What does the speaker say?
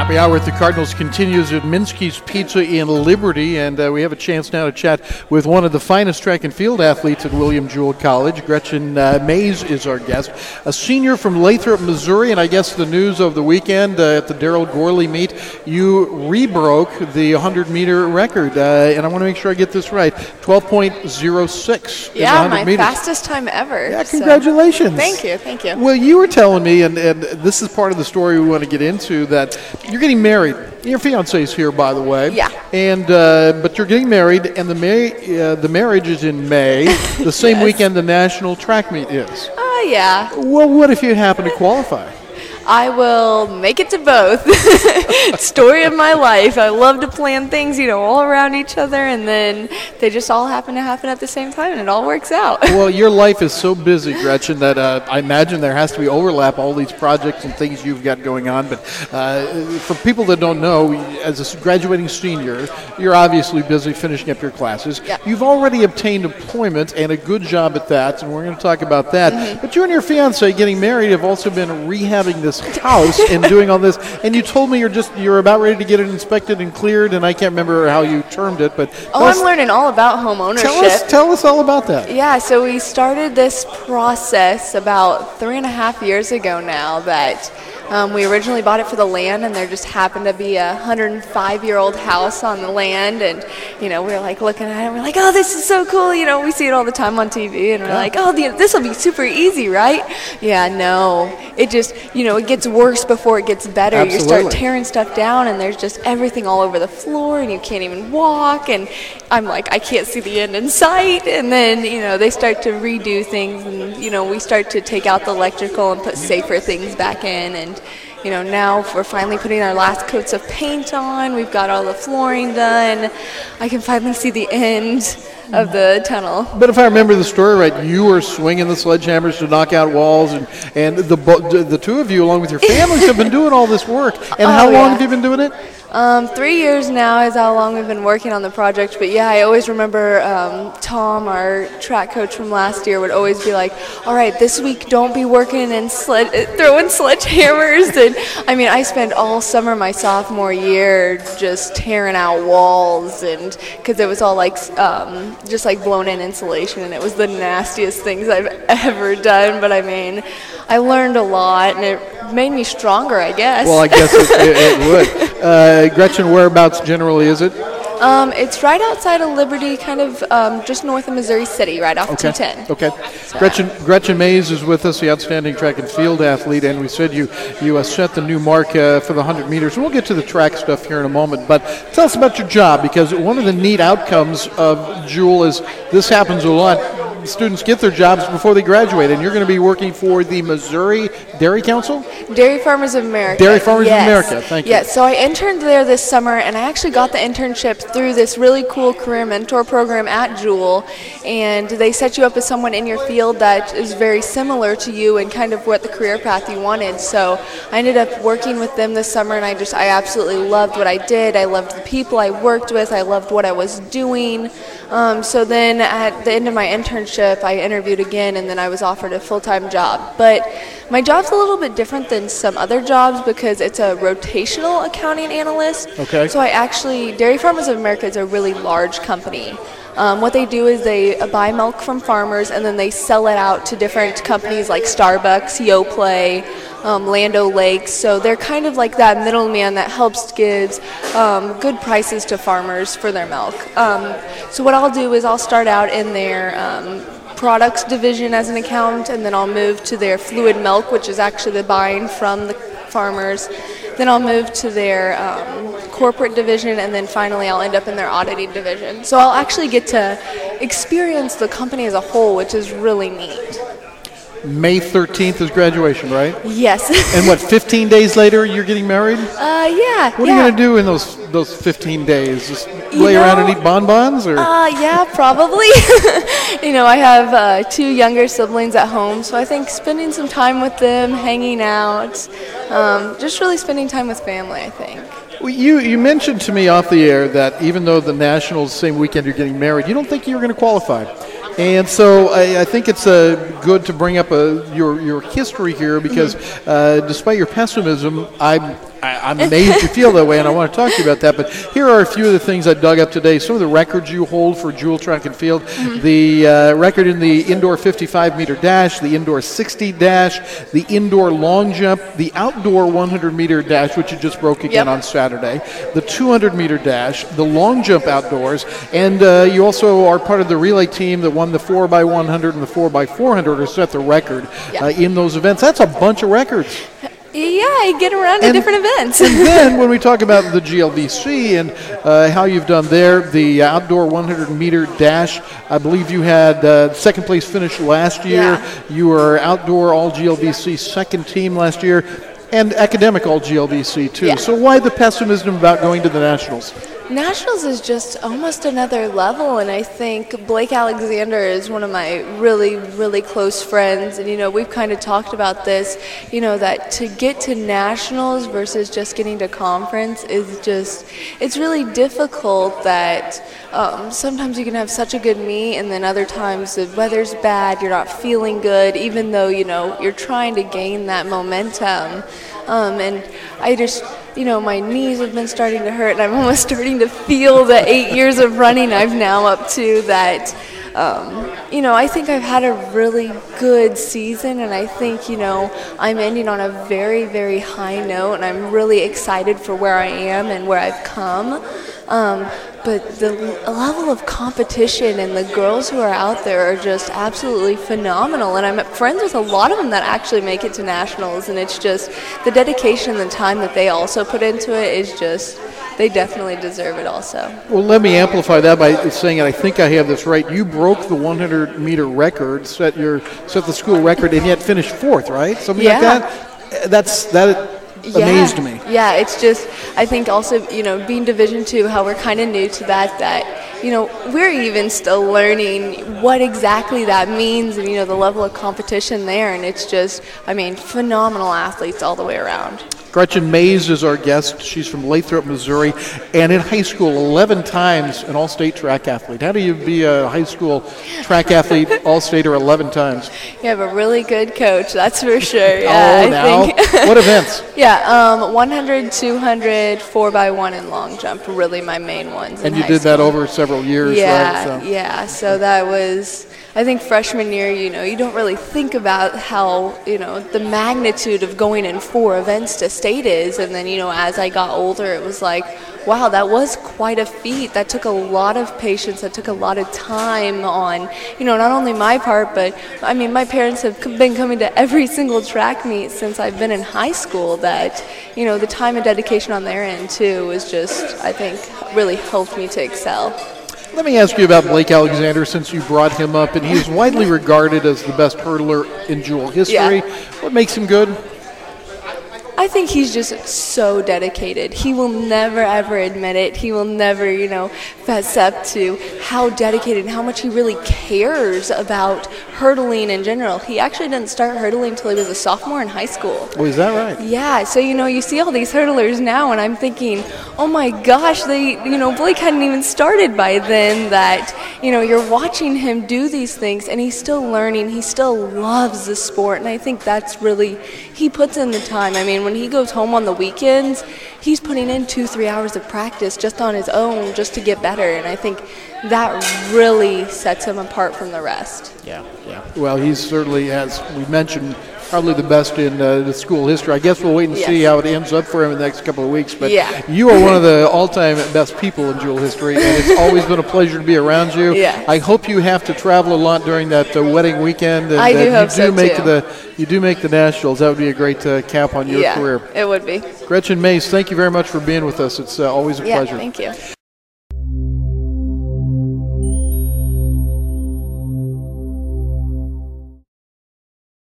Happy Hour with the Cardinals continues at Minsky's Pizza in Liberty, and we have a chance now to chat with one of the finest track and field athletes at William Jewell College. Gretchen Mays is our guest, a senior from Lathrop, Missouri, and I guess the news of the weekend at the Darrell Gorley meet, you rebroke the 100-meter record, and I want to make sure I get this right, 12.06. Yeah, my fastest time ever. Yeah, congratulations. So. Thank you. Well, you were telling me, and this is part of the story we want to get into, that you're getting married. Your fiance's here, by the way. Yeah. And but you're getting married, and the marriage is in May, the same Yes. weekend the national track meet is. Yeah. Well, what if you happen to qualify? I will make it to both. Story of my life. I love to plan things, all around each other, and then they just all happen at the same time, and it all works out. Well, your life is so busy, Gretchen, that I imagine there has to be overlap, all these projects and things you've got going on. But for people that don't know, as a graduating senior, you're obviously busy finishing up your classes. Yeah. You've already obtained employment, and a good job at that, and we're going to talk about that. Mm-hmm. But you and your fiancé getting married have also been rehabbing this house and doing all this. And you told me you're about ready to get it inspected and cleared, and I can't remember how you termed it, but I'm learning all about home ownership. Tell us all about that. Yeah, so we started this process about 3.5 years ago now that we originally bought it for the land, and there just happened to be a 105-year-old house on the land, and, we were like looking at it, and we're like, oh, this is so cool, we see it all the time on TV, and we're like, oh, this will be super easy, right? Yeah, no, it just, it gets worse before it gets better. Absolutely. You start tearing stuff down, and there's just everything all over the floor, and you can't even walk, and I'm like, I can't see the end in sight, and then, they start to redo things, and, we start to take out the electrical and put safer things back in, and now we're finally putting our last coats of paint on. We've got all the flooring done. I can finally see the end of the tunnel. But if I remember the story right, you were swinging the sledgehammers to knock out walls, and the two of you, along with your families, have been doing all this work. And how long have you been doing it? 3 years now is how long we've been working on the project. But yeah, I always remember Tom, our track coach from last year, would always be like, all right, this week don't be working and throwing sledgehammers. And I mean, I spent all summer my sophomore year just tearing out walls, and because it was all like just like blown in insulation, and it was the nastiest things I've ever done. But I mean, I learned a lot, and it made me stronger, I guess. Well, I guess it would. Gretchen, whereabouts generally is it? It's right outside of Liberty, kind of just north of Missouri City, right off 210. Okay. So. Gretchen Mays is with us, the outstanding track and field athlete, and we said you set the new mark for the 100 meters. We'll get to the track stuff here in a moment, but tell us about your job, because one of the neat outcomes of Jewell is this happens a lot. Students get their jobs before they graduate, and you're going to be working for the Missouri Dairy Council? Dairy Farmers of America. Dairy Farmers of America, thank you. Yes, so I interned there this summer, and I actually got the internship through this really cool career mentor program at Jewell, and they set you up as someone in your field that is very similar to you and kind of what the career path you wanted. So I ended up working with them this summer, and I absolutely loved what I did. I loved the people I worked with. I loved what I was doing. So then at the end of my internship, I interviewed again, and then I was offered a full-time job. But my job's a little bit different than some other jobs because it's a rotational accounting analyst. Okay. So Dairy Farmers of America is a really large company. What they do is they buy milk from farmers, and then they sell it out to different companies like Starbucks, Yoplait, Land O'Lakes. So they're kind of like that middleman that helps gives good prices to farmers for their milk. So what I'll do is I'll start out in their products division as an accountant, and then I'll move to their fluid milk, which is actually the buying from the farmers. Then I'll move to their corporate division, and then finally I'll end up in their auditing division. So I'll actually get to experience the company as a whole, which is really neat. May 13th is graduation, right? Yes. And 15 days later you're getting married? Yeah. What are you going to do in those 15 days? Just lay around and eat bonbons? Or? Yeah, probably. I have 2 younger siblings at home, so I think spending some time with them, hanging out, just really spending time with family, I think. Well, you mentioned to me off the air that even though the Nationals, same weekend you're getting married, you don't think you're going to qualify. And so I think it's good to bring up your history here because despite your pessimism, I'm I'm amazed you feel that way, and I want to talk to you about that. But here are a few of the things I dug up today. Some of the records you hold for Jewell Track and Field. The record in the indoor 55-meter dash, the indoor 60 dash, the indoor long jump, the outdoor 100-meter dash, which you just broke again on Saturday, the 200-meter dash, the long jump outdoors, and you also are part of the relay team that won the 4x100 and the 4x400, or set the record in those events. That's a bunch of records. Yeah, I get around to different events. And then when we talk about the GLVC and how you've done there, the outdoor 100-meter dash, I believe you had second place finish last year. Yeah. You were outdoor all-GLVC second team last year, and academic all-GLVC too. Yeah. So why the pessimism about going to the Nationals? Nationals is just almost another level, and I think Blake Alexander is one of my really, really close friends, and we've kind of talked about this, that to get to Nationals versus just getting to conference is just, it's really difficult. That sometimes you can have such a good meet, and then other times the weather's bad, you're not feeling good, even though you're trying to gain that momentum. And I just, my knees have been starting to hurt, and I'm almost starting to feel the 8 years of running I've now up to that. I think I've had a really good season, and I think, I'm ending on a very, very high note, and I'm really excited for where I am and where I've come. But the level of competition and the girls who are out there are just absolutely phenomenal. And I'm friends with a lot of them that actually make it to Nationals. And it's just the dedication and the time that they also put into it is just, they definitely deserve it also. Well, let me amplify that by saying, and I think I have this right, you broke the 100-meter record, set the school record, and yet finished fourth, right? Something like that? That amazed me. Yeah, it's just, I think also, being Division II, how we're kind of new to that, we're even still learning what exactly that means and, the level of competition there. And it's just, phenomenal athletes all the way around. Gretchen Mays is our guest. She's from Lathrop, Missouri, and in high school, 11 times an all-state track athlete. How do you be a high school track athlete, all-stater 11 times? You have a really good coach, that's for sure. Yeah, I think. What events? 100, 200, 4x1, and long jump were really my main ones. And you did that over several years, right? Yeah, so that was, I think freshman year, you don't really think about how, the magnitude of going in 4 events to state is. And then, as I got older, it was like, wow, that was quite a feat. That took a lot of patience. That took a lot of time on, not only my part, but, my parents have been coming to every single track meet since I've been in high school. That, the time and dedication on their end, too, was just, I think, really helped me to excel. Let me ask you about Blake Alexander, since you brought him up, and he is widely regarded as the best hurdler in Jewell history. Yeah. What makes him good? I think he's just so dedicated. He will never, ever admit it. He will never, fess up to how dedicated and how much he really cares about hurdling in general. He actually didn't start hurdling until he was a sophomore in high school. Oh, is that right? Yeah, so, you see all these hurdlers now, and I'm thinking, oh my gosh, Blake hadn't even started by then, that, you're watching him do these things, and he's still learning. He still loves the sport, and I think that's really, he puts in the time. When he goes home on the weekends, he's putting in 2-3 hours of practice just on his own just to get better, and I think that really sets him apart from the rest. Yeah. Well, he certainly has, we mentioned, probably the best in the school history. I guess we'll wait and see how it ends up for him in the next couple of weeks. But you are one of the all-time best people in Jewell history, and it's always been a pleasure to be around you. Yeah. I hope you have to travel a lot during that wedding weekend. And I do hope so, too. You do make the Nationals. That would be a great cap on your career. It would be. Gretchen Mays, thank you very much for being with us. It's always a pleasure. Thank you.